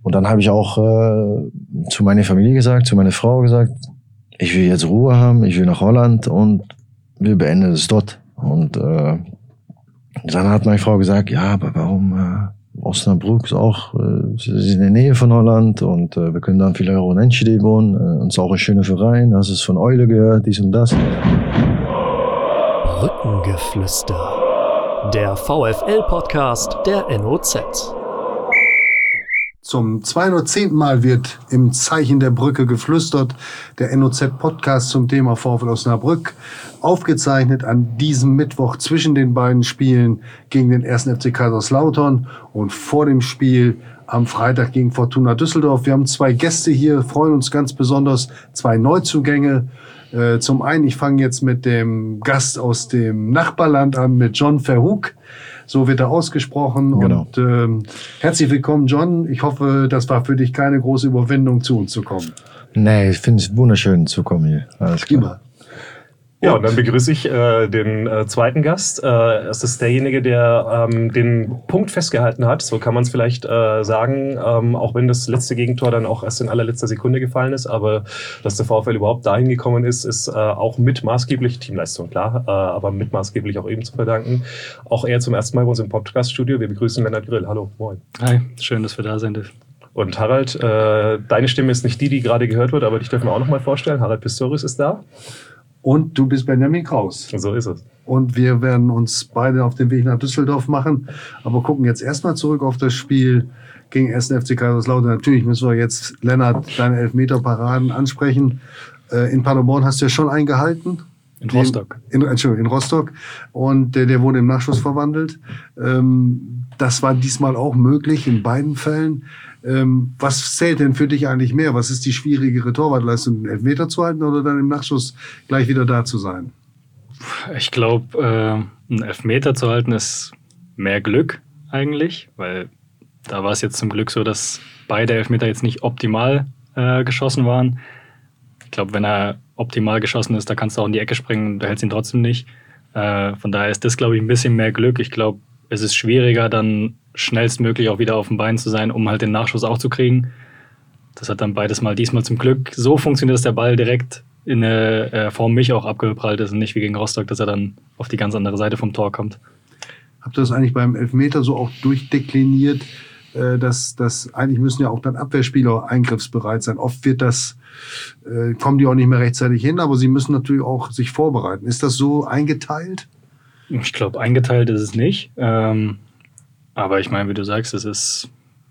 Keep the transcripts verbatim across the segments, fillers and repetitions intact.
Und dann habe ich auch äh, zu meiner Familie gesagt, zu meiner Frau gesagt, ich will jetzt Ruhe haben, ich will nach Holland und wir beenden es dort. Und äh, dann hat meine Frau gesagt, ja, aber warum äh, Osnabrück ist auch, äh, ist in der Nähe von Holland und äh, wir können dann vielleicht auch in Enschede wohnen. Äh, und es ist auch ein schöner Verein, hast es von Eule gehört, dies und das. Brückengeflüster, der VfL-Podcast der N O Z. Zum zweihundertzehnten Mal wird im Zeichen der Brücke geflüstert, der N O Z-Podcast zum Thema VfL Osnabrück, aufgezeichnet an diesem Mittwoch zwischen den beiden Spielen gegen den ersten F C Kaiserslautern und vor dem Spiel am Freitag gegen Fortuna Düsseldorf. Wir haben zwei Gäste hier, freuen uns ganz besonders, zwei Neuzugänge. Äh, zum einen, ich fange jetzt mit dem Gast aus dem Nachbarland an, mit John Verhoek. So wird er ausgesprochen. Genau. Und ähm, herzlich willkommen, John. Ich hoffe, das war für dich keine große Überwindung, zu uns zu kommen. Nee, ich finde es wunderschön zu kommen hier. Alles klar. Immer. Ja, und dann begrüße ich äh, den äh, zweiten Gast. Äh, es ist derjenige, der ähm, den Punkt festgehalten hat. So kann man es vielleicht äh, sagen, ähm, auch wenn das letzte Gegentor dann auch erst in allerletzter Sekunde gefallen ist. Aber dass der VfL überhaupt dahin gekommen ist, ist äh, auch mit maßgeblich, Teamleistung klar, äh, aber mit maßgeblich auch eben zu verdanken. Auch er zum ersten Mal bei uns im Podcast-Studio. Wir begrüßen Lennart Grill. Hallo, moin. Hi, schön, dass wir da sind. Und Harald, äh, deine Stimme ist nicht die, die gerade gehört wird, aber dich dürfen wir auch noch mal vorstellen. Harald Pistorius ist da. Und du bist Benjamin Kraus. So ist es. Und wir werden uns beide auf den Weg nach Düsseldorf machen. Aber gucken jetzt erstmal zurück auf das Spiel gegen ersten F C Kaiserslautern. Natürlich müssen wir jetzt, Lennart, deine Elfmeter-Paraden ansprechen. Äh, in Paderborn hast du ja schon eingehalten. In Rostock. In, Entschuldigung, in Rostock. Und der, der wurde im Nachschuss verwandelt. Ähm, das war diesmal auch möglich in beiden Fällen. Ähm, was zählt denn für dich eigentlich mehr? Was ist die schwierigere Torwartleistung, einen Elfmeter zu halten oder dann im Nachschuss gleich wieder da zu sein? Ich glaube, äh, einen Elfmeter zu halten ist mehr Glück eigentlich, weil da war es jetzt zum Glück so, dass beide Elfmeter jetzt nicht optimal äh, geschossen waren. Ich glaube, wenn er optimal geschossen ist, da kannst du auch in die Ecke springen und du hältst ihn trotzdem nicht. Äh, von daher ist das, glaube ich, ein bisschen mehr Glück. Ich glaube, es ist schwieriger, dann schnellstmöglich auch wieder auf dem Bein zu sein, um halt den Nachschuss auch zu kriegen. Das hat dann beides mal diesmal zum Glück so funktioniert, dass der Ball direkt in eine äh, Form mich auch abgeprallt ist und nicht wie gegen Rostock, dass er dann auf die ganz andere Seite vom Tor kommt. Habt ihr das eigentlich beim Elfmeter so auch durchdekliniert, äh, dass, dass eigentlich müssen ja auch dann Abwehrspieler eingriffsbereit sein. Oft wird das, äh, kommen die auch nicht mehr rechtzeitig hin, aber sie müssen natürlich auch sich vorbereiten. Ist das so eingeteilt? Ich glaube, eingeteilt ist es nicht. Ähm, aber ich meine, wie du sagst, es ist,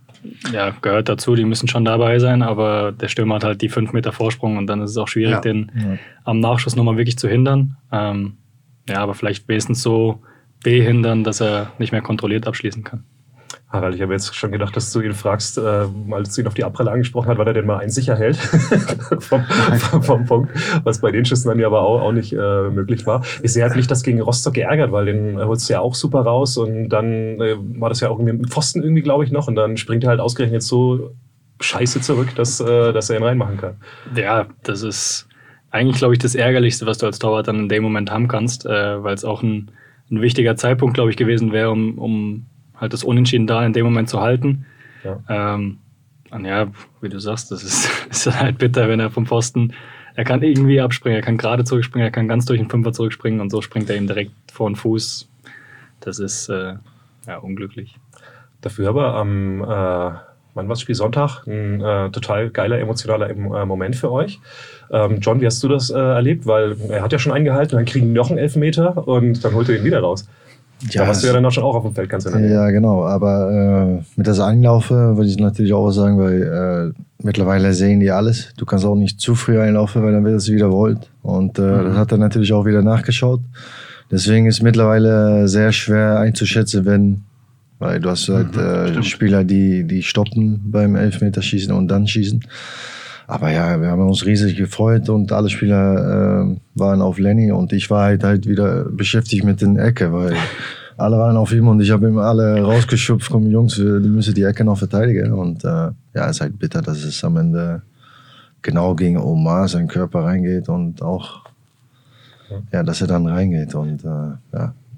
ja, gehört dazu, die müssen schon dabei sein, aber der Stürmer hat halt die fünf Meter Vorsprung und dann ist es auch schwierig, ja. den ja. am Nachschuss nochmal wirklich zu hindern. Ähm, ja, aber vielleicht wenigstens so behindern, dass er nicht mehr kontrolliert abschließen kann. Harald, ich habe jetzt schon gedacht, dass du ihn fragst, äh, als du ihn auf die Abpralle angesprochen hast, wann er denn mal einen sicher hält vom, vom, vom Punkt, was bei den Schüssen dann ja aber auch, auch nicht äh, möglich war. Ich sehe halt nicht das gegen Rostock geärgert, weil den holst du ja auch super raus und dann äh, war das ja auch irgendwie im Pfosten irgendwie, glaube ich, noch und dann springt er halt ausgerechnet jetzt so scheiße zurück, dass, äh, dass er ihn reinmachen kann. Ja, das ist eigentlich, glaube ich, das Ärgerlichste, was du als Torwart dann in dem Moment haben kannst, äh, weil es auch ein, ein wichtiger Zeitpunkt, glaube ich, gewesen wäre, um, um halt das Unentschieden da in dem Moment zu halten. Ja, ähm, und ja, wie du sagst, das ist, ist halt bitter, wenn er vom Pfosten, er kann irgendwie abspringen, er kann gerade zurückspringen, er kann ganz durch den Fünfer zurückspringen und so springt er ihm direkt vor den Fuß. Das ist äh, ja unglücklich. Dafür aber am, äh, wann war das Spiel? Sonntag, ein äh, total geiler, emotionaler äh, Moment für euch. Ähm, John, wie hast du das äh, erlebt? Weil er hat ja schon eingehalten, dann kriegen noch einen Elfmeter und dann holt er ihn wieder raus. Ja, da warst du ja dann auch schon auch auf dem Feld, kannst du nicht. Ja, genau. Aber äh, mit das Einlaufen würde ich natürlich auch sagen, weil äh, mittlerweile sehen die alles. Du kannst auch nicht zu früh einlaufen, weil dann wird es wiederholt. Und äh, mhm. das hat er natürlich auch wieder nachgeschaut. Deswegen ist mittlerweile sehr schwer einzuschätzen, wenn, weil du hast halt äh, Spieler, die, die stoppen beim Elfmeterschießen und dann schießen. Aber ja, wir haben uns riesig gefreut und alle Spieler äh, waren auf Lenny und ich war halt, halt wieder beschäftigt mit den Ecke, weil alle waren auf ihm und ich habe ihm alle rausgeschubst, komm Jungs, wir müssen die Ecke noch verteidigen. Und äh, ja, es ist halt bitter, dass es am Ende genau gegen Omar sein Körper reingeht und auch, ja, dass er dann reingeht. Und äh, ja,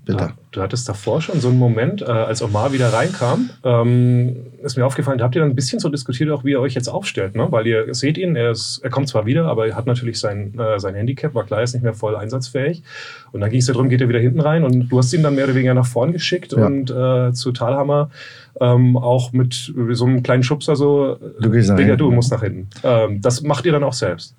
bitter. Du hattest davor schon so einen Moment, äh, als Omar wieder reinkam, ähm, ist mir aufgefallen, habt ihr dann ein bisschen so diskutiert, auch wie ihr euch jetzt aufstellt, ne? Weil ihr seht ihn, er, ist, er kommt zwar wieder, aber er hat natürlich sein, äh, sein Handicap, war klar, er ist nicht mehr voll einsatzfähig. Und dann ging es ja darum, geht er wieder hinten rein und du hast ihn dann mehr oder weniger nach vorn geschickt ja. und äh, zu Thalhammer ähm, auch mit so einem kleinen Schubser so, du gehst nach Digga, hinten. Du musst nach hinten. Ähm, das macht ihr dann auch selbst?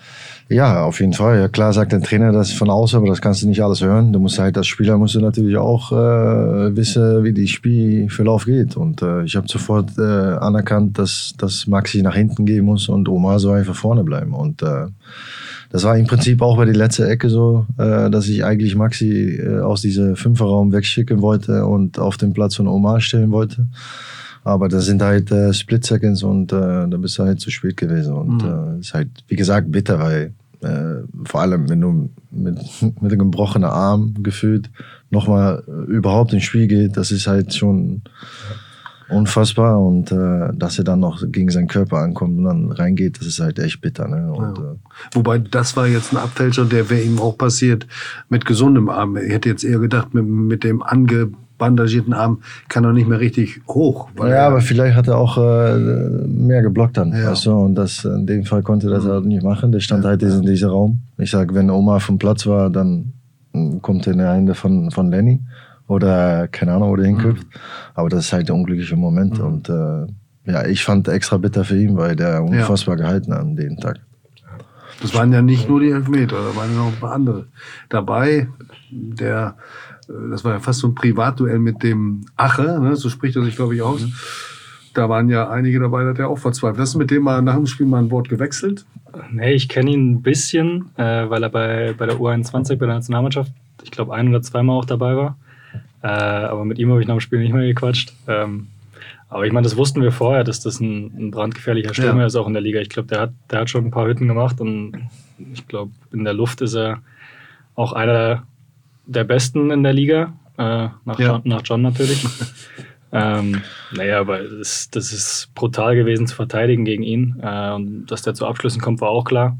Ja, auf jeden Fall. Ja, klar sagt der Trainer das von außen, aber das kannst du nicht alles hören. Du musst halt als Spieler musst du natürlich auch äh, wissen, wie die Spielverlauf geht. Und äh, ich habe sofort äh, anerkannt, dass, dass Maxi nach hinten gehen muss und Omar soll einfach vorne bleiben. Und äh, das war im Prinzip auch bei der letzten Ecke so, äh, dass ich eigentlich Maxi äh, aus diesem Fünferraum wegschicken wollte und auf den Platz von Omar stellen wollte. Aber das sind halt äh, Split-Seconds und äh, da bist du halt zu spät gewesen. Und mhm. äh, ist halt, wie gesagt, bitter, weil äh, vor allem, wenn du mit, mit einem gebrochenen Arm gefühlt nochmal äh, überhaupt ins Spiel geht, das ist halt schon unfassbar. Und äh, dass er dann noch gegen seinen Körper ankommt und dann reingeht, das ist halt echt bitter. Ne? Und, ja. äh, Wobei, das war jetzt ein Abfälscher, der wäre ihm auch passiert mit gesundem Arm. Ich hätte jetzt eher gedacht, mit, mit dem ange bandagierten Arm kann er nicht mehr richtig hoch. Weil ja, aber vielleicht hat er auch äh, mehr geblockt dann, ja. weißt du? Und das, in dem Fall konnte er das halt nicht machen. Der stand ja, halt in diesem Raum. Ich sag, wenn Omar vom Platz war, dann kommt er in die Hände von, von Lenny oder keine Ahnung, wo der hinköpft. Mhm. Aber das ist halt der unglückliche Moment. Mhm. Und äh, ja, ich fand extra bitter für ihn, weil der unfassbar ja. gehalten hat an dem Tag. Das waren ja nicht nur die Elfmeter, da waren ja noch ein paar andere dabei. Der Das war ja fast so ein Privatduell mit dem Ache, ne? So spricht er sich, glaube ich, aus. Mhm. Da waren ja einige dabei, da hat er auch verzweifelt. Hast du mit dem mal nach dem Spiel mal ein Wort gewechselt? Nee, ich kenne ihn ein bisschen, äh, weil er bei, bei der U einundzwanzig, bei der Nationalmannschaft, ich glaube, ein oder zweimal auch dabei war. Äh, aber mit ihm habe ich nach dem Spiel nicht mehr gequatscht. Ähm, aber ich meine, das wussten wir vorher, dass das ein, ein brandgefährlicher Stürmer ja. ist, auch in der Liga. Ich glaube, der hat, der hat schon ein paar Hütten gemacht und ich glaube, in der Luft ist er auch einer der der Besten in der Liga, äh, nach, ja. John, nach John natürlich. ähm, naja, aber das, das ist brutal gewesen zu verteidigen gegen ihn. Äh, und dass der zu Abschlüssen kommt, war auch klar.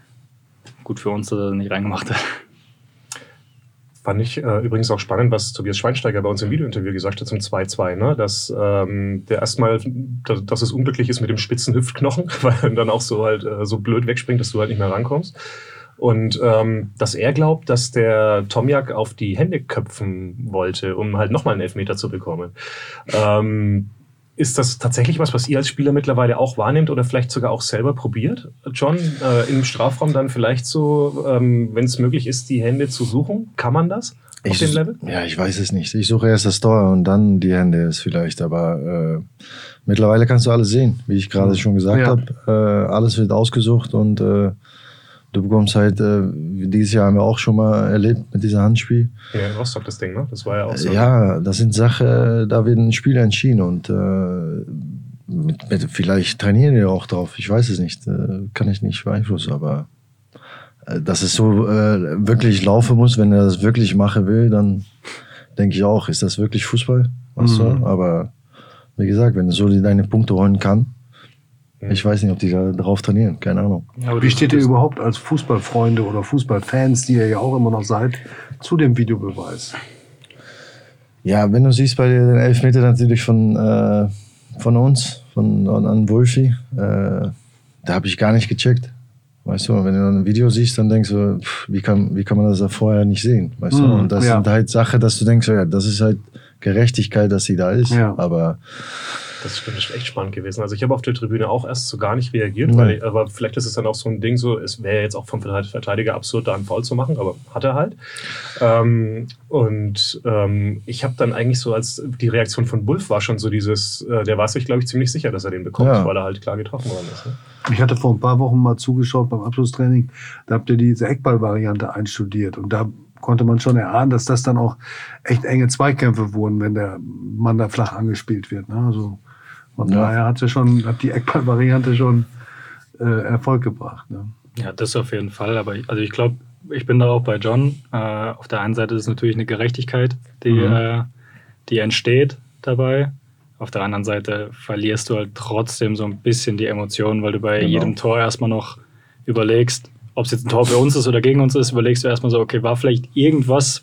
Gut für uns, dass er nicht reingemacht hat. Fand ich äh, übrigens auch spannend, was Tobias Schweinsteiger bei uns im Videointerview gesagt hat zum zwei zwei, ne? Dass ähm, der erstmal, dass, dass es unglücklich ist mit dem spitzen Hüftknochen, weil er dann auch so halt äh, so blöd wegspringt, dass du halt nicht mehr rankommst. Und ähm, dass er glaubt, dass der Tomjak auf die Hände köpfen wollte, um halt nochmal einen Elfmeter zu bekommen. Ähm, ist das tatsächlich was, was ihr als Spieler mittlerweile auch wahrnehmt oder vielleicht sogar auch selber probiert, John? Äh, im Strafraum dann vielleicht so, ähm, wenn es möglich ist, die Hände zu suchen? Kann man das auf ich, dem Level? Ja, ich weiß es nicht. Ich suche erst das Tor und dann die Hände ist vielleicht. Aber äh, mittlerweile kannst du alles sehen, wie ich gerade schon gesagt ja. habe. Äh, alles wird ausgesucht und äh, du bekommst halt, äh, dieses Jahr haben wir auch schon mal erlebt mit diesem Handspiel. Ja, in Rostock das Ding, ne? Das war ja auch so. Ja, das sind Sachen, da werden Spieler entschieden und äh, mit, mit, vielleicht trainieren die auch drauf. Ich weiß es nicht, äh, kann ich nicht beeinflussen, aber äh, dass es so äh, wirklich laufen muss, wenn er das wirklich machen will, dann denke ich auch, ist das wirklich Fußball? Weißt mhm. du? Aber wie gesagt, wenn du so deine Punkte holen kann, ich weiß nicht, ob die da drauf trainieren, keine Ahnung. Ja, wie steht ihr überhaupt als Fußballfreunde oder Fußballfans, die ihr ja auch immer noch seid, zu dem Videobeweis? Ja, wenn du siehst bei den Elfmeter natürlich von, äh, von uns, von an Wolfi, äh, da habe ich gar nicht gecheckt. Weißt du, wenn du dann ein Video siehst, dann denkst du, pff, wie, kann, wie kann man das da vorher nicht sehen? Weißt mm, du? Und das ja. sind halt Sachen, dass du denkst, ja, das ist halt Gerechtigkeit, dass sie da ist. Ja. Aber das ist echt spannend gewesen. Also ich habe auf der Tribüne auch erst so gar nicht reagiert, weil ich, aber vielleicht ist es dann auch so ein Ding so, es wäre jetzt auch vom Verteidiger absurd, da einen Foul zu machen, aber hat er halt. Ähm, und ähm, ich habe dann eigentlich so, als die Reaktion von Bulff war schon so dieses, äh, der war sich, glaube ich, ziemlich sicher, dass er den bekommt, ja. weil er halt klar getroffen worden ist. Ne? Ich hatte vor ein paar Wochen mal zugeschaut beim Abschlusstraining, da habt ihr diese Eckball-Variante einstudiert und da konnte man schon erahnen, dass das dann auch echt enge Zweikämpfe wurden, wenn der Mann da flach angespielt wird. Ne? Also von ja. daher hat, sie schon, hat die Eckball-Variante schon äh, Erfolg gebracht. Ne? Ja, das auf jeden Fall. Aber ich, also ich glaube, ich bin da auch bei John. Äh, auf der einen Seite ist es natürlich eine Gerechtigkeit, die, mhm. äh, die entsteht dabei. Auf der anderen Seite verlierst du halt trotzdem so ein bisschen die Emotionen, weil du bei genau. jedem Tor erstmal noch überlegst, ob es jetzt ein Tor für uns ist oder gegen uns ist, überlegst du erstmal so, okay, war vielleicht irgendwas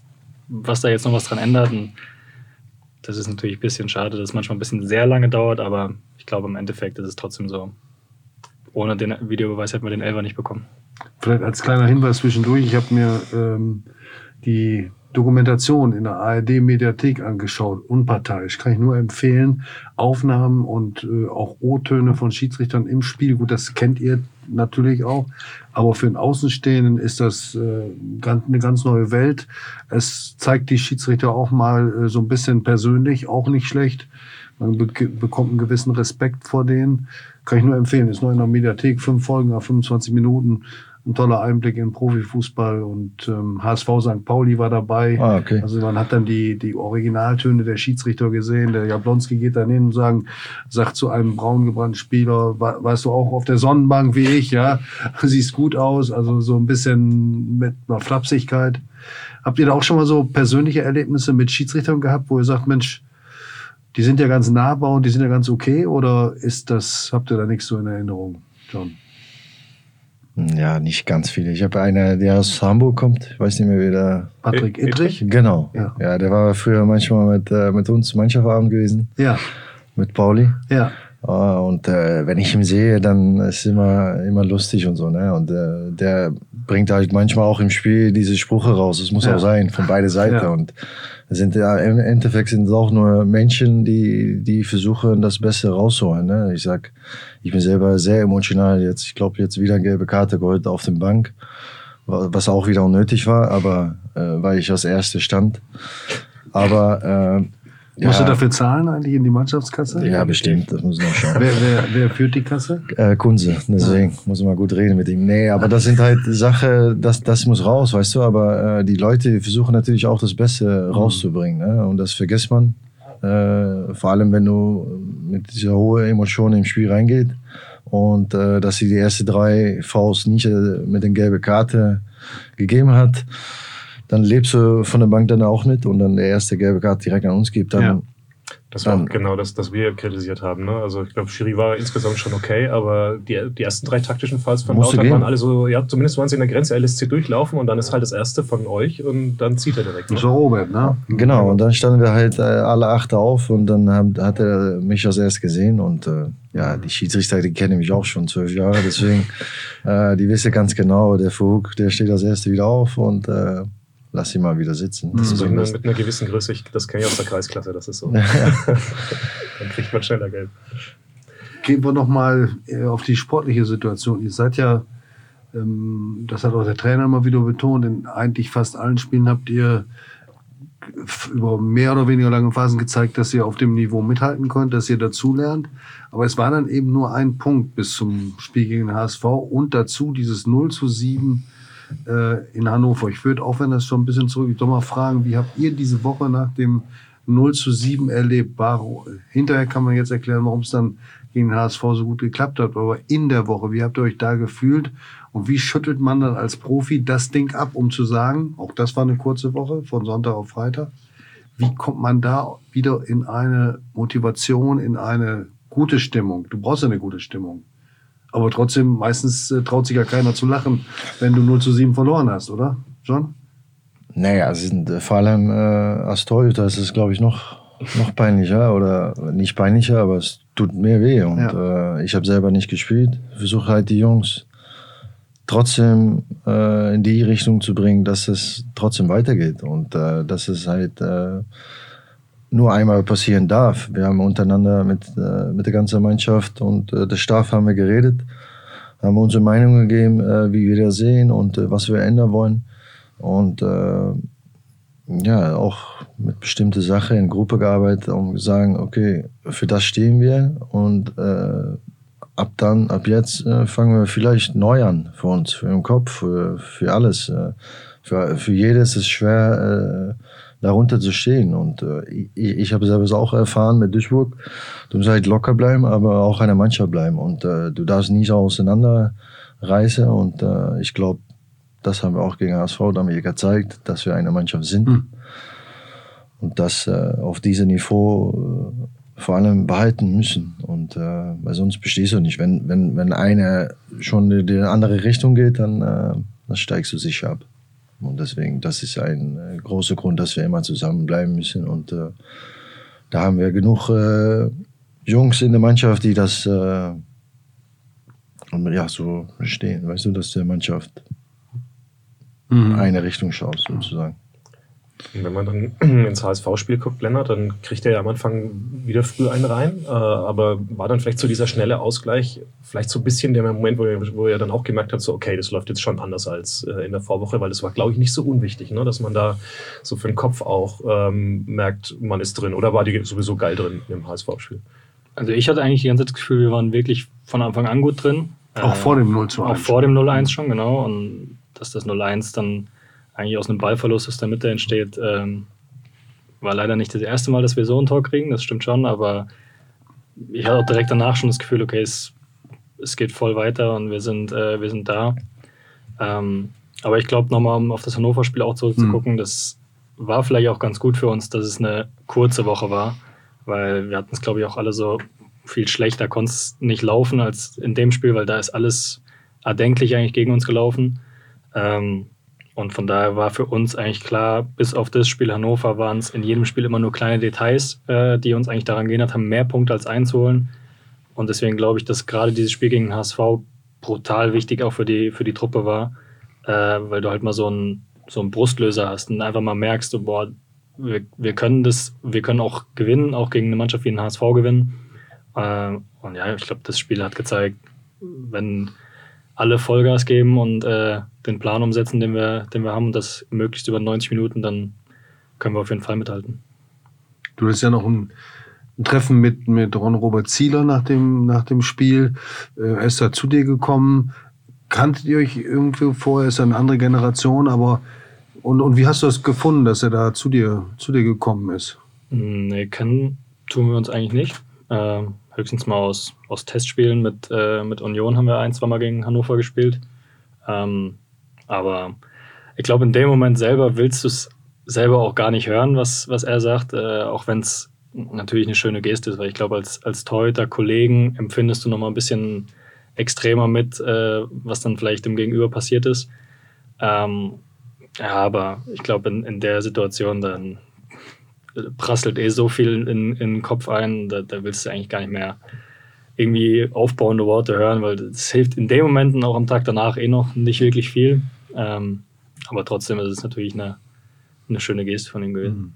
was da jetzt noch was dran ändert. Und das ist natürlich ein bisschen schade, dass es manchmal ein bisschen sehr lange dauert, aber ich glaube, im Endeffekt ist es trotzdem so. Ohne den Videobeweis hätten wir den Elfer nicht bekommen. Vielleicht als kleiner Hinweis zwischendurch, ich habe mir ähm, die Dokumentation in der A R D-Mediathek angeschaut, unparteiisch, kann ich nur empfehlen. Aufnahmen und äh, auch O-Töne von Schiedsrichtern im Spiel, gut, das kennt ihr natürlich auch, aber für einen Außenstehenden ist das äh, ganz, eine ganz neue Welt. Es zeigt die Schiedsrichter auch mal äh, so ein bisschen persönlich, auch nicht schlecht. Man be- bekommt einen gewissen Respekt vor denen. Kann ich nur empfehlen, ist nur in der Mediathek, fünf Folgen auf fünfundzwanzig Minuten. Ein toller Einblick in Profifußball und ähm, H S V Sankt Pauli war dabei. Ah, okay. Also man hat dann die, die Originaltöne der Schiedsrichter gesehen. Der Jablonski geht dann hin und sagen, sagt zu einem braun gebrannten Spieler, weißt du auch auf der Sonnenbank wie ich, ja, siehst gut aus. Also so ein bisschen mit einer Flapsigkeit. Habt ihr da auch schon mal so persönliche Erlebnisse mit Schiedsrichtern gehabt, wo ihr sagt, Mensch, die sind ja ganz nahbar und die sind ja ganz okay? Oder ist das, habt ihr da nichts so in Erinnerung, John? Ja, nicht ganz viele. Ich habe einen, der aus Hamburg kommt. Ich weiß nicht mehr, wie der... Patrick Ittrich? Genau. Ja. Ja, der war früher manchmal mit, äh, mit uns Mannschaftsabend gewesen. Ja. Mit Pauli. Ja. Uh, und äh, wenn ich ihn sehe, dann ist es immer, immer lustig und so. Ne? Und äh, der bringt halt manchmal auch im Spiel diese Sprüche raus. Das muss Ja. auch sein, von beide Seiten. Ja. Und es sind ja, im Endeffekt sind es auch nur Menschen, die, die versuchen, das Beste rauszuholen. Ne? Ich sag, ich bin selber sehr emotional jetzt. Ich glaube, jetzt wieder eine gelbe Karte geholt auf der Bank, was auch wieder unnötig war, aber äh, weil ich als Erste stand. Aber äh, Musst ja, du dafür zahlen eigentlich in die Mannschaftskasse? ja, bestimmt, das muss ich noch schauen. Wer, wer, wer führt die Kasse? Äh, Kunze, deswegen ja. muss man gut reden mit ihm. Nee, aber das sind halt Sachen, das, das muss raus, weißt du, aber äh, die Leute versuchen natürlich auch das Beste rauszubringen, ne? Und das vergisst man, äh, vor allem wenn du mit dieser hohen Emotion im Spiel reingeht und äh, dass sie die ersten drei Fouls nicht äh, mit der gelben Karte gegeben hat, dann lebst du von der Bank dann auch nicht und dann der erste gelbe Karte direkt an uns gibt, dann... Ja. Das war auch genau das, das wir kritisiert haben. Ne? Also ich glaube, Schiri war insgesamt schon okay, aber die, die ersten drei taktischen Fouls von Musste Lautern gehen. waren alle so, ja, zumindest waren sie in der Grenze L S C durchlaufen und dann ist halt das erste von euch und dann zieht er direkt. Ne? Das war Robert, ne? Genau, und dann standen wir halt äh, alle acht auf und dann haben, hat er mich als erst gesehen und äh, ja, die Schiedsrichter, die kennen mich auch schon zwölf Jahre, deswegen, äh, die wissen ganz genau, der Vogt, der steht als Erste wieder auf und äh, lass ihn mal wieder sitzen. Das ist Deswegen mit, das, mit einer gewissen Größe, ich, das kenne ich aus der Kreisklasse, das ist so. Ja. Dann kriegt man schneller Geld. Gehen wir nochmal auf die sportliche Situation. Ihr seid ja, ähm, das hat auch der Trainer immer wieder betont, in eigentlich fast allen Spielen habt ihr über mehr oder weniger lange Phasen gezeigt, dass ihr auf dem Niveau mithalten könnt, dass ihr dazulernt. Aber es war dann eben nur ein Punkt bis zum Spiel gegen den H S V und dazu dieses null zu sieben in Hannover. Ich würde, auch wenn das schon ein bisschen zurück ist, doch mal fragen, wie habt ihr diese Woche nach dem null zu sieben erlebt? Hinterher kann man jetzt erklären, warum es dann gegen den H S V so gut geklappt hat, aber in der Woche, wie habt ihr euch da gefühlt und wie schüttelt man dann als Profi das Ding ab, um zu sagen, auch das war eine kurze Woche, von Sonntag auf Freitag, wie kommt man da wieder in eine Motivation, in eine gute Stimmung? Du brauchst ja eine gute Stimmung. Aber trotzdem, meistens äh, traut sich ja keiner zu lachen, wenn du null zu sieben verloren hast, oder, John? naja, es sind, äh, vor allem äh, als Torhüter ist es, glaube ich, noch, noch peinlicher oder nicht peinlicher, aber es tut mir weh und ja. äh, ich habe selber nicht gespielt. Ich versuche halt die Jungs trotzdem äh, in die Richtung zu bringen, dass es trotzdem weitergeht und äh, dass es halt äh, nur einmal passieren darf. Wir haben untereinander mit, äh, mit der ganzen Mannschaft und äh, der Staff haben wir geredet, haben unsere Meinung gegeben, äh, wie wir das sehen und äh, was wir ändern wollen. Und äh, ja, auch mit bestimmten Sachen in Gruppe gearbeitet, um zu sagen, okay, für das stehen wir und äh, ab dann, ab jetzt äh, fangen wir vielleicht neu an für uns, für den Kopf, für, für alles. Äh, für, für jedes ist es schwer, äh, darunter zu stehen. Und äh, ich, ich habe selber auch erfahren mit Duisburg, du musst halt locker bleiben, aber auch eine Mannschaft bleiben. Und äh, du darfst nie so auseinanderreißen. Und äh, ich glaube, das haben wir auch gegen H S V damit gezeigt, dass wir eine Mannschaft sind. Mhm. Und das äh, auf diesem Niveau äh, vor allem behalten müssen. Und äh, weil sonst bestehst du nicht. Wenn, wenn, wenn einer schon in die andere Richtung geht, dann, äh, dann steigst du sicher ab. Und deswegen, das ist ein äh, großer Grund, dass wir immer zusammenbleiben müssen. Und äh, da haben wir genug äh, Jungs in der Mannschaft, die das äh, ja, so stehen. Weißt du, dass der Mannschaft mhm. eine Richtung schaut, sozusagen. Und wenn man dann ins H S V-Spiel guckt, Lennart, dann kriegt er ja am Anfang wieder früh einen rein. Äh, aber war dann vielleicht so dieser schnelle Ausgleich, vielleicht so ein bisschen der Moment, wo er, wo er dann auch gemerkt hat, so okay, das läuft jetzt schon anders als äh, in der Vorwoche, weil das war, glaube ich, nicht so unwichtig, ne? Dass man da so für den Kopf auch ähm, merkt, man ist drin. Oder war die sowieso geil drin im H S V-Spiel? Also ich hatte eigentlich die ganze Zeit das Gefühl, wir waren wirklich von Anfang an gut drin. Auch äh, vor dem null zu eins. Auch vor dem null eins schon, genau. Und dass das null eins dann eigentlich aus einem Ballverlust aus der Mitte entsteht, ähm, war leider nicht das erste Mal, dass wir so ein Tor kriegen, das stimmt schon, aber ich hatte auch direkt danach schon das Gefühl, okay, es, es geht voll weiter und wir sind, äh, wir sind da. Ähm, aber ich glaube, nochmal, um auf das Hannover-Spiel auch zurückzugucken, mhm. das war vielleicht auch ganz gut für uns, dass es eine kurze Woche war, weil wir hatten es, glaube ich, auch alle so viel schlechter, konnte es nicht laufen als in dem Spiel, weil da ist alles erdenklich eigentlich gegen uns gelaufen. Ähm, Und von daher war für uns eigentlich klar, bis auf das Spiel Hannover waren es in jedem Spiel immer nur kleine Details, äh, die uns eigentlich daran gehindert haben, mehr Punkte als einzuholen. Und deswegen glaube ich, dass gerade dieses Spiel gegen den H S V brutal wichtig auch für die, für die Truppe war, äh, weil du halt mal so einen, so einen Brustlöser hast und einfach mal merkst, so, boah, wir, wir können das, wir können auch gewinnen, auch gegen eine Mannschaft wie den H S V gewinnen. Äh, und ja, ich glaube, das Spiel hat gezeigt, wenn alle Vollgas geben und äh, den Plan umsetzen, den wir, den wir haben, und das möglichst über neunzig Minuten, dann können wir auf jeden Fall mithalten. Du hast ja noch ein, ein Treffen mit, mit Ron-Robert Zieler nach dem, nach dem Spiel. Er ist da zu dir gekommen. Kanntet ihr euch irgendwie vorher? Ist er eine andere Generation, aber und, und wie hast du das gefunden, dass er da zu dir, zu dir gekommen ist? Nee, kennen tun wir uns eigentlich nicht. Ähm, höchstens mal aus, aus Testspielen mit, äh, mit Union haben wir ein, zwei Mal gegen Hannover gespielt. Ähm, aber ich glaube, in dem Moment selber willst du es selber auch gar nicht hören, was, was er sagt, äh, auch wenn es natürlich eine schöne Geste ist, weil ich glaube, als, als Torhüter-Kollegen empfindest du nochmal ein bisschen extremer mit, äh, was dann vielleicht dem Gegenüber passiert ist. Ähm, ja, aber ich glaube, in, in der Situation dann prasselt eh so viel in, in den Kopf ein, da, da willst du eigentlich gar nicht mehr irgendwie aufbauende Worte hören, weil das hilft in den Momenten auch am Tag danach eh noch nicht wirklich viel. Ähm, aber trotzdem ist es natürlich eine, eine schöne Geste von ihm gewesen.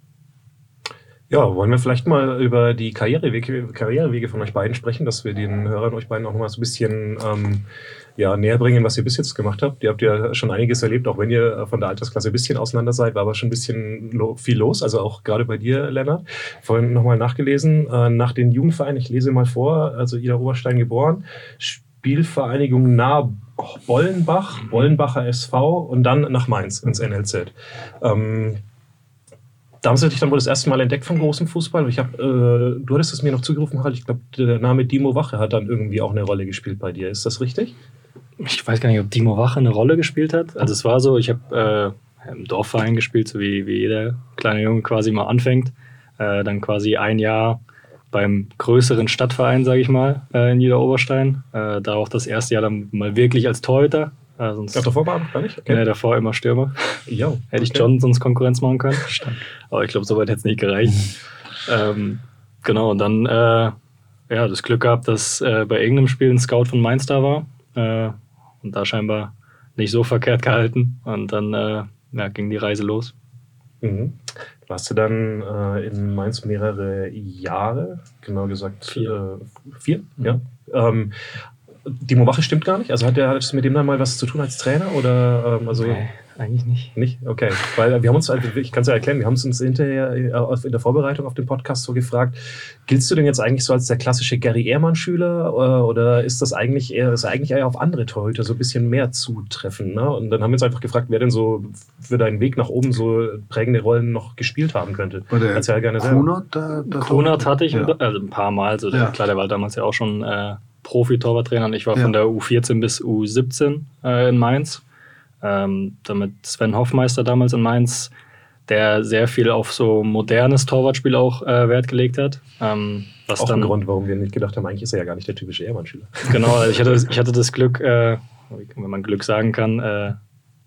Ja, wollen wir vielleicht mal über die Karrierewege, Karrierewege von euch beiden sprechen, dass wir den Hörern euch beiden auch noch mal so ein bisschen ähm, ja, näher bringen, was ihr bis jetzt gemacht habt. Ihr habt ja schon einiges erlebt, auch wenn ihr von der Altersklasse ein bisschen auseinander seid, war aber schon ein bisschen lo- viel los, also auch gerade bei dir, Lennart. Vorhin nochmal nachgelesen, äh, nach den Jugendvereinen, ich lese mal vor, also Ida Oberstein geboren, Spielvereinigung nahe Bollenbach, Bollenbacher S V und dann nach Mainz ins N L Z. Ähm, Da haben sie dich dann wohl das erste Mal entdeckt vom großen Fußball. Ich hab, äh, du hattest es mir noch zugerufen, Harald. Ich glaube, der Name Dimo Wache hat dann irgendwie auch eine Rolle gespielt bei dir. Ist das richtig? Ich weiß gar nicht, ob Dimo Wache eine Rolle gespielt hat. Also es war so, ich habe äh, im Dorfverein gespielt, so wie, wie jeder kleine Junge quasi mal anfängt. Äh, dann quasi ein Jahr beim größeren Stadtverein, sage ich mal, äh, in Niederoberstein. Äh, da auch das erste Jahr dann mal wirklich als Torhüter. Äh, sonst, ja, davor war noch gar nicht? Okay. Nee, davor immer Stürmer. Jo, hätte ich okay. John sonst Konkurrenz machen können. Aber ich glaube, soweit hätte es nicht gereicht. ähm, genau, und dann äh, ja, das Glück gehabt, dass äh, bei irgendeinem Spiel ein Scout von Mainz da war. Äh, und da scheinbar nicht so verkehrt gehalten. Und dann äh, ja, ging die Reise los. Mhm. Warst du dann äh, in Mainz mehrere Jahre? Genau gesagt vier. Äh, vier? Mhm. Ja. Ähm, Dimo Wache stimmt gar nicht? Also hat er mit dem dann mal was zu tun als Trainer? Oder, ähm, also nee, eigentlich nicht. Nicht? Okay. Weil wir haben uns, ich kann es ja erklären, wir haben uns hinterher in der Vorbereitung auf den Podcast so gefragt, giltst du denn jetzt eigentlich so als der klassische Gary Ehrmann-Schüler oder ist das eigentlich eher, ist eigentlich eher auf andere Torhüter so ein bisschen mehr zutreffen? Ne? Und dann haben wir uns einfach gefragt, wer denn so für deinen Weg nach oben so prägende Rollen noch gespielt haben könnte. Erzähl gerne selber. Kunert hatte ich ja. also ein paar Mal, also ja. Klar, der war damals ja auch schon äh, Profi-Torwarttrainer und ich war ja. von der U vierzehn bis U siebzehn äh, in Mainz. Ähm, damit Sven Hoffmeister damals in Mainz, der sehr viel auf so modernes Torwartspiel auch äh, Wert gelegt hat. Ähm, was auch dann, ein Grund, warum wir nicht gedacht haben, eigentlich ist er ja gar nicht der typische Ehrmann-Schüler. Genau, also ich hatte, ich hatte das Glück, äh, wenn man Glück sagen kann, äh,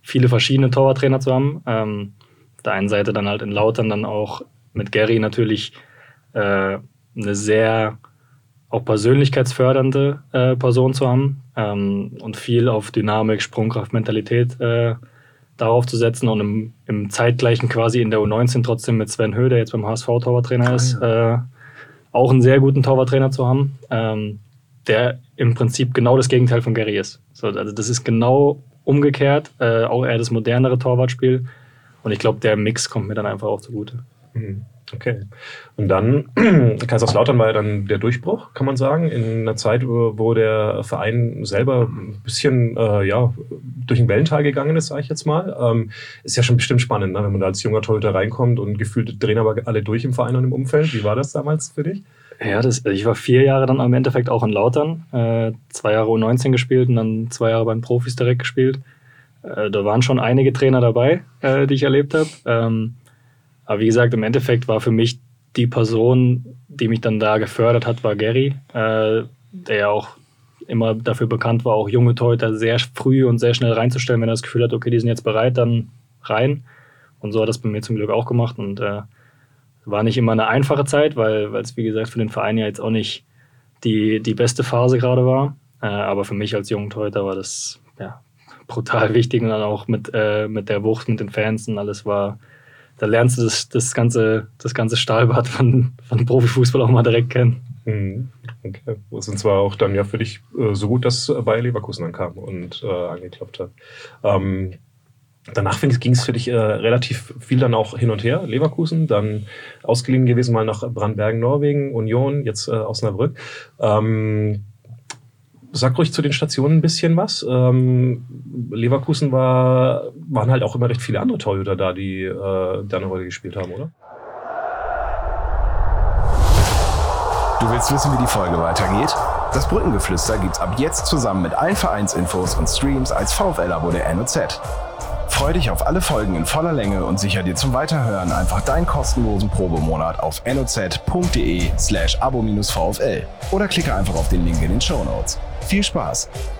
viele verschiedene Torwarttrainer zu haben. Ähm, auf der einen Seite dann halt in Lautern dann auch mit Gary natürlich äh, eine sehr auch persönlichkeitsfördernde äh, Person zu haben ähm, und viel auf Dynamik, Sprungkraft, Mentalität äh, darauf zu setzen und im, im Zeitgleichen quasi in der U neunzehn trotzdem mit Sven Höh, der jetzt beim H S V Torwarttrainer ist, äh, auch einen sehr guten Torwarttrainer zu haben, ähm, der im Prinzip genau das Gegenteil von Gary ist. So, also das ist genau umgekehrt, äh, auch eher das modernere Torwartspiel und ich glaube, der Mix kommt mir dann einfach auch zugute. Mhm. Okay. Und dann, Kaiserslautern war ja dann der Durchbruch, kann man sagen, in einer Zeit, wo der Verein selber ein bisschen äh, ja, durch den Wellental gegangen ist, sage ich jetzt mal. Ähm, ist ja schon bestimmt spannend, ne, wenn man da als junger Torhüter reinkommt und gefühlt drehen aber alle durch im Verein und im Umfeld. Wie war das damals für dich? Ja, das, ich war vier Jahre dann im Endeffekt auch in Lautern, äh, zwei Jahre U neunzehn gespielt und dann zwei Jahre bei den Profis direkt gespielt. Äh, da waren schon einige Trainer dabei, äh, die ich erlebt habe. Ähm, Aber wie gesagt, im Endeffekt war für mich die Person, die mich dann da gefördert hat, war Gary, äh, der ja auch immer dafür bekannt war, auch junge Torhüter sehr früh und sehr schnell reinzustellen, wenn er das Gefühl hat, okay, die sind jetzt bereit, dann rein. Und so hat das bei mir zum Glück auch gemacht. Und äh, war nicht immer eine einfache Zeit, weil es, wie gesagt, für den Verein ja jetzt auch nicht die, die beste Phase gerade war. Äh, aber für mich als jungen Torhüter war das ja, brutal wichtig. Und dann auch mit, äh, mit der Wucht, mit den Fans und alles war... Da lernst du das, das, ganze, das ganze Stahlbad von, von Profifußball auch mal direkt kennen. Mhm. Okay. Das sind zwar auch dann ja für dich äh, so gut, dass Bayer Leverkusen ankam und äh, angeklopft hat. Ähm, danach ging es für dich äh, relativ viel dann auch hin und her. Leverkusen, dann ausgeliehen gewesen mal nach Brandbergen, Norwegen, Union, jetzt äh, Osnabrück. Ähm, Sag ruhig zu den Stationen ein bisschen was. Ähm, Leverkusen war, waren halt auch immer recht viele andere Torhüter da, die äh, da eine Rolle gespielt haben, oder? Du willst wissen, wie die Folge weitergeht? Das Brückengeflüster gibt's ab jetzt zusammen mit allen Vereinsinfos und Streams als VfL-Abo der N O Z. Freu dich auf alle Folgen in voller Länge und sicher dir zum Weiterhören einfach deinen kostenlosen Probemonat auf noz.de slash abo-vfl oder klicke einfach auf den Link in den Shownotes. Viel Spaß!